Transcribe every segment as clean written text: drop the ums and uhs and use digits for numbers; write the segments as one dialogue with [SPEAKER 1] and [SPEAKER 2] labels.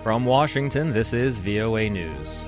[SPEAKER 1] From Washington, this is VOA News.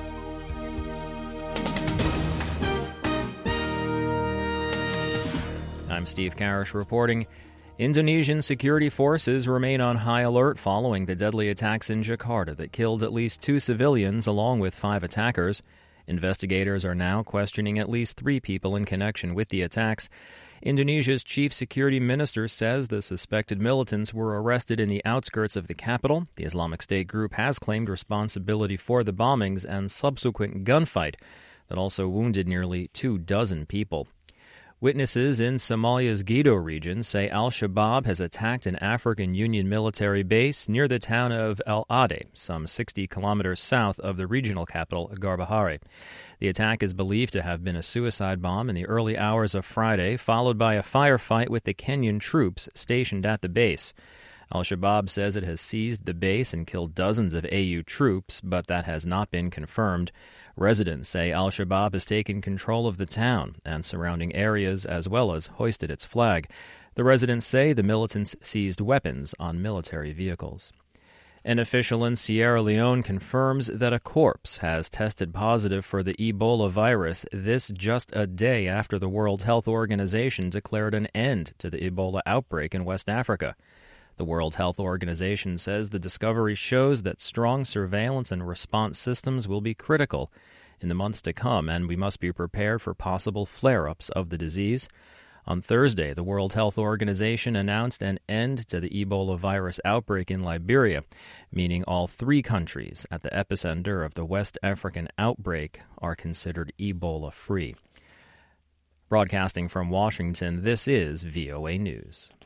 [SPEAKER 1] I'm Steve Karish reporting. Indonesian security forces remain on high alert following the deadly attacks in Jakarta that killed at least 2 civilians along with 5 attackers. Investigators are now questioning at least 3 people in connection with the attacks. Indonesia's chief security minister says the suspected militants were arrested in the outskirts of the capital. The Islamic State group has claimed responsibility for the bombings and subsequent gunfight that also wounded nearly 24 people. Witnesses in Somalia's Gedo region say al-Shabaab has attacked an African Union military base near the town of El Ade, some 60 kilometers south of the regional capital, Garbahare. The attack is believed to have been a suicide bomb in the early hours of Friday, followed by a firefight with the Kenyan troops stationed at the base. Al-Shabaab says it has seized the base and killed dozens of AU troops, but that has not been confirmed. Residents say al-Shabaab has taken control of the town and surrounding areas as well as hoisted its flag. The residents say the militants seized weapons on military vehicles. An official in Sierra Leone confirms that a corpse has tested positive for the Ebola virus, this just a day after the World Health Organization declared an end to the Ebola outbreak in West Africa. The World Health Organization says the discovery shows that strong surveillance and response systems will be critical in the months to come, and we must be prepared for possible flare-ups of the disease. On Thursday, the World Health Organization announced an end to the Ebola virus outbreak in Liberia, meaning all 3 countries at the epicenter of the West African outbreak are considered Ebola-free. Broadcasting from Washington, this is VOA News.